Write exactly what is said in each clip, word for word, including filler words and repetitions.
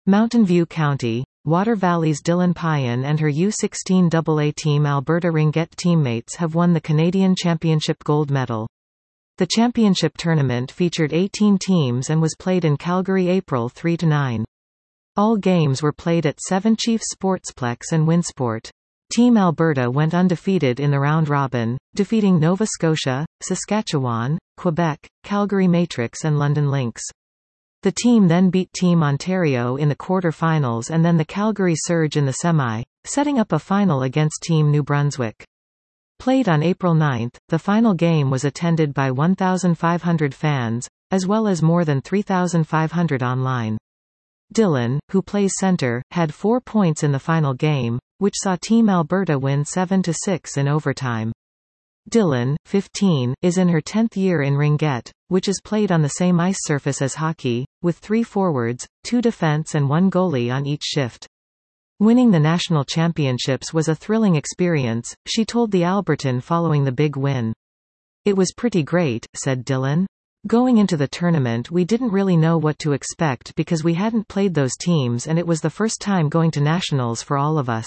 Mountain View County, Water Valley's Dylan Payan and her U sixteen double A team Alberta Ringette teammates have won the Canadian Championship gold medal. The championship tournament featured eighteen teams and was played in Calgary April three to nine. All games were played at Seven Chiefs Sportsplex and Winsport. Team Alberta went undefeated in the round-robin, defeating Nova Scotia, Saskatchewan, Quebec, Calgary Matrix and London Lynx. The team then beat Team Ontario in the quarter-finals and then the Calgary Surge in the semi, setting up a final against Team New Brunswick. Played on April ninth, the final game was attended by one thousand five hundred fans, as well as more than three thousand five hundred online. Dylan, who plays center, had four points in the final game, which saw Team Alberta win seven to six in overtime. Dylan, fifteen, is in her tenth year in ringette, which is played on the same ice surface as hockey, with three forwards, two defense and one goalie on each shift. Winning the national championships was a thrilling experience, she told the Albertan following the big win. "It was pretty great," said Dylan. "Going into the tournament we didn't really know what to expect because we hadn't played those teams and it was the first time going to nationals for all of us.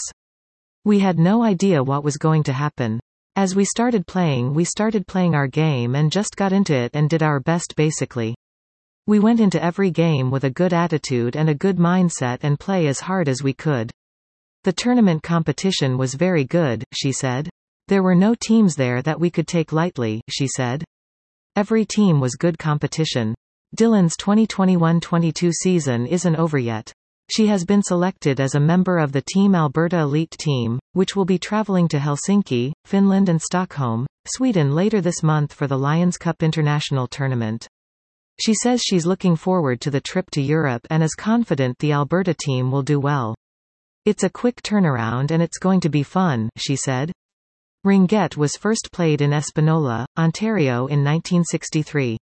We had no idea what was going to happen. As we started playing we started playing our game and just got into it and did our best basically. We went into every game with a good attitude and a good mindset and play as hard as we could. The tournament competition was very good," she said. "There were no teams there that we could take lightly," she said. "Every team was good competition." Dylan's twenty twenty-one twenty-two season isn't over yet. She has been selected as a member of the Team Alberta Elite Team, which will be travelling to Helsinki, Finland and Stockholm, Sweden later this month for the Lions Cup International Tournament. She says she's looking forward to the trip to Europe and is confident the Alberta team will do well. "It's a quick turnaround and it's going to be fun," she said. Ringette was first played in Espanola, Ontario in nineteen sixty-three.